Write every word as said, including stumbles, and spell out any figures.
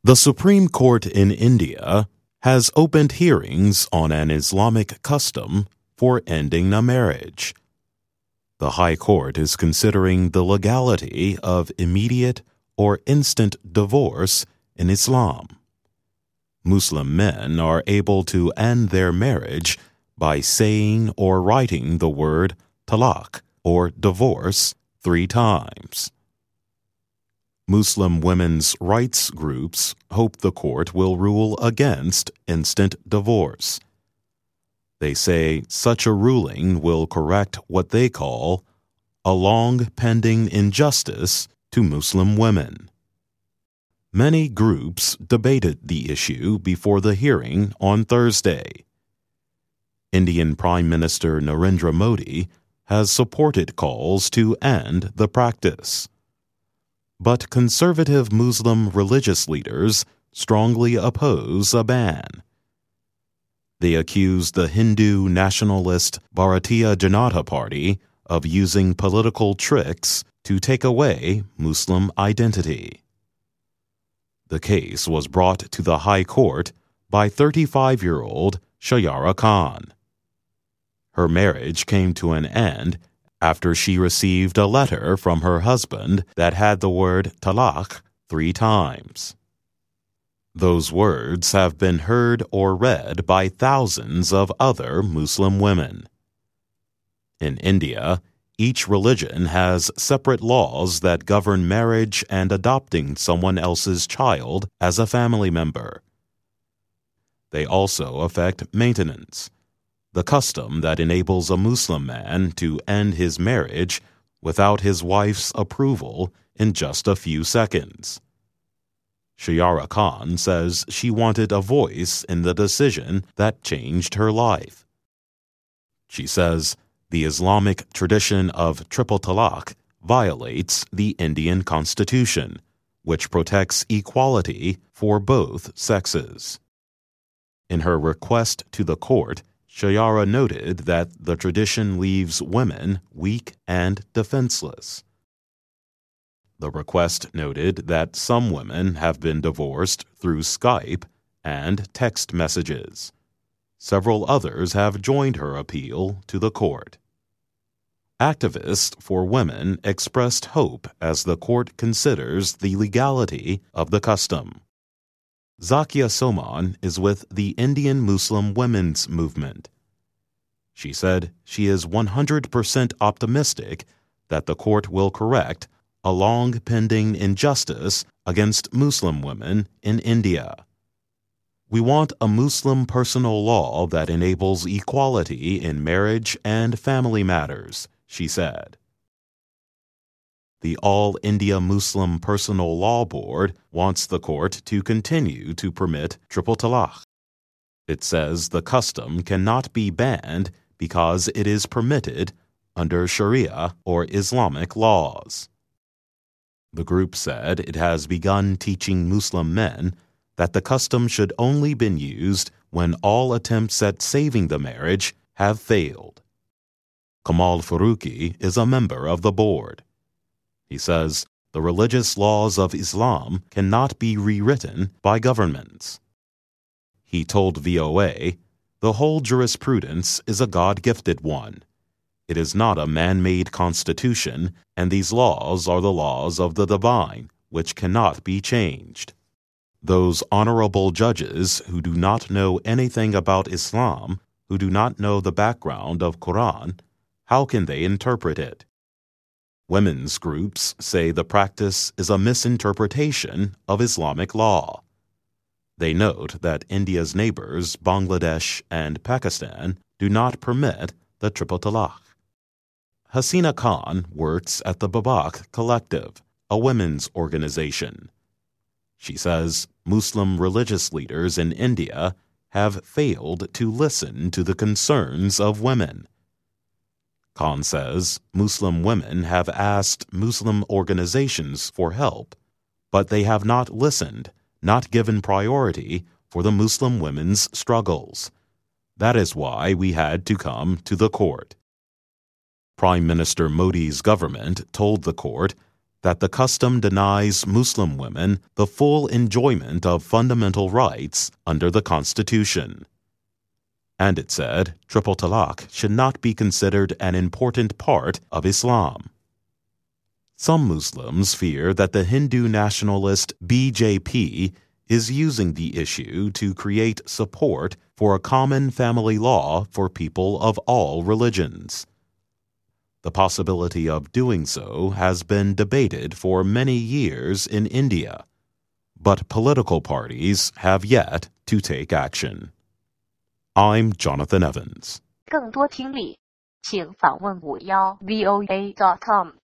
The Supreme Court in India has opened hearings on an Islamic custom for ending a marriage. The High Court is considering the legality of immediate or instant divorce in Islam. Muslim men are able to end their marriage by saying or writing the word talaq, or divorce, three times. Muslim women's rights groups hope the court will rule against instant divorce. They say such a ruling will correct what they call a long-pending injustice to Muslim women. Many groups debated the issue before the hearing on Thursday. Indian Prime Minister Narendra Modi has supported calls to end the practice. But conservative Muslim religious leaders strongly oppose a ban. They accuse the Hindu nationalist Bharatiya Janata Party of using political tricks to take away Muslim identity. The case was brought to the High Court by thirty-five-year-old Shayara Khan. Her marriage came to an end after she received a letter from her husband that had the word talaq three times. Those words have been heard or read by thousands of other Muslim women. In India, each religion has separate laws that govern marriage and adopting someone else's child as a family member. They also affect maintenance, the custom that enables a Muslim man to end his marriage without his wife's approval in just a few seconds. Shayara Khan says she wanted a voice in the decision that changed her life. She says the Islamic tradition of triple talaq violates the Indian Constitution, which protects equality for both sexes. In her request to the court, Shayara noted that the tradition leaves women weak and defenseless. The request noted that some women have been divorced through Skype and text messages. Several others have joined her appeal to the court. Activists for women expressed hope as the court considers the legality of the custom. Zakia Soman is with the Indian Muslim Women's Movement. She said she is one hundred percent optimistic that the court will correct a long-pending injustice against Muslim women in India. We want a Muslim personal law that enables equality in marriage and family matters, she said. The All India Muslim Personal Law Board wants the court to continue to permit triple talaq. It says the custom cannot be banned because it is permitted under Sharia or Islamic laws. The group said it has begun teaching Muslim men that the custom should only be used when all attempts at saving the marriage have failed. Kamal Faruqi is a member of the board. He says the religious laws of Islam cannot be rewritten by governments. He told V O A, "The whole jurisprudence is a God-gifted one. It is not a man-made constitution, and these laws are the laws of the divine, which cannot be changed. Those honorable judges who do not know anything about Islam, who do not know the background of Quran, how can they interpret it?" Women's groups say the practice is a misinterpretation of Islamic law. They note that India's neighbors, Bangladesh and Pakistan, do not permit the triple talaq. Hasina Khan works at the Babak Collective, a women's organization. She says Muslim religious leaders in India have failed to listen to the concerns of women. Khan says Muslim women have asked Muslim organizations for help, but they have not listened, not given priority for the Muslim women's struggles. That is why we had to come to the court. Prime Minister Modi's government told the court that the custom denies Muslim women the full enjoyment of fundamental rights under the Constitution. And it said triple talaq should not be considered an important part of Islam. Some Muslims fear that the Hindu nationalist B J P is using the issue to create support for a common family law for people of all religions. The possibility of doing so has been debated for many years in India, but political parties have yet to take action. I'm Jonathan Evans. 更多听力，请访问五幺 V O A dot com。